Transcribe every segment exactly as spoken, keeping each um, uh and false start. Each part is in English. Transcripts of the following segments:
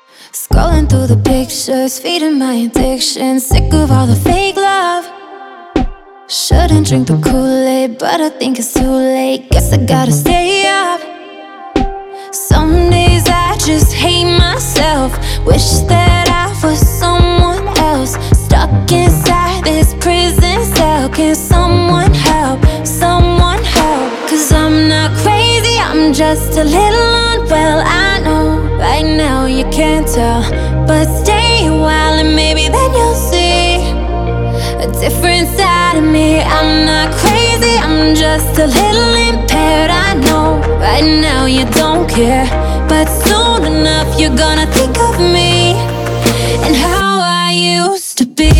Scrolling through the pictures, feeding my addiction. Sick of all the fake love. Shouldn't drink the Kool-Aid, but I think it's too late. Guess I gotta stay up. Some days I just hate myself. Wish that I was someone else. Stuck inside this prison cell. Can someone help? Someone help? Cause I'm not crazy, I'm just a little unwell. I know right now you can't tell, but stay a while and maybe then you'll see a different side of me. I'm not crazy, I'm just a little impaired. I know right now you don't care, but soon enough you're gonna think of me and how I used to be.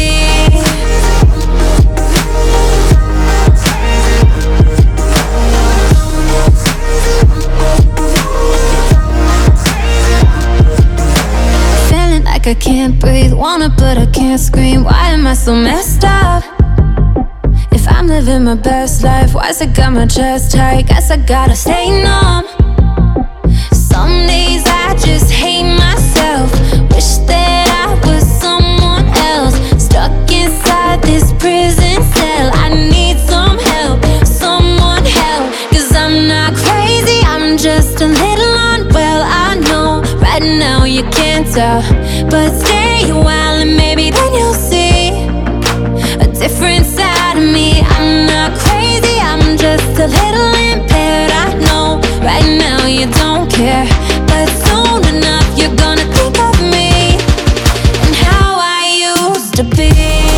Feeling like I can't breathe, wanna but I can't scream. Why am I so messed up? If I'm living my best life, why's it got my chest tight? Guess I gotta stay numb. Some days I just hate myself. Wish that I was someone else. Stuck inside this prison cell. I need some help, someone help. Cause I'm not crazy, I'm just a little unwell. I know right now you can't tell, but stay a while and maybe then you'll see a different side of me. I'm not crazy, I'm just a little impaired. I know right now you don't care, but soon enough you're gonna think of me and how I used to be.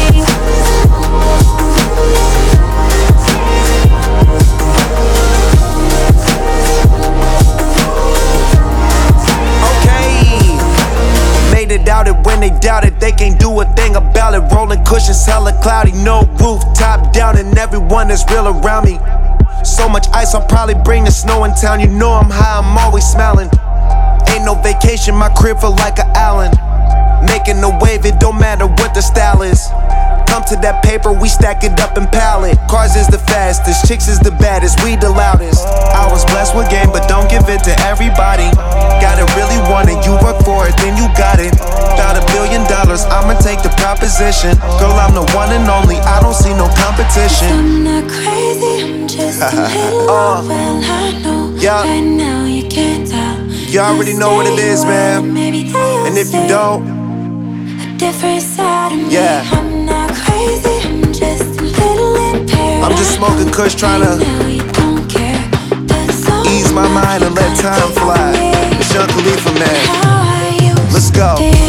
Doubted when they doubted, they can't do a thing about it. Rolling cushions, hella cloudy, no roof, top down, and everyone is real around me. So much ice, I'll probably bring the snow in town. You know I'm high, I'm always smiling. Ain't no vacation, my crib feel like an island. Making a wave, it don't matter what the style is. Come to that paper, we stack it up and pile it. Cars is the fastest, chicks is the baddest, we the loudest. I was blessed with game, but don't give it to everybody. Gotta really want it, you work for it, then you got it. About a billion dollars, I'ma take the proposition. Girl, I'm the one and only, I don't see no competition. I'm not crazy, I'm just a little uh, unwell. I know yeah. Right now you can't tell. You already know what it is, man. And if you don't, a different side of me. Yeah. I'm not crazy, I'm just a little impaired. I'm just smoking kush, trying to ease my mind and let time fly. Sean Khalifa, man. Let's go.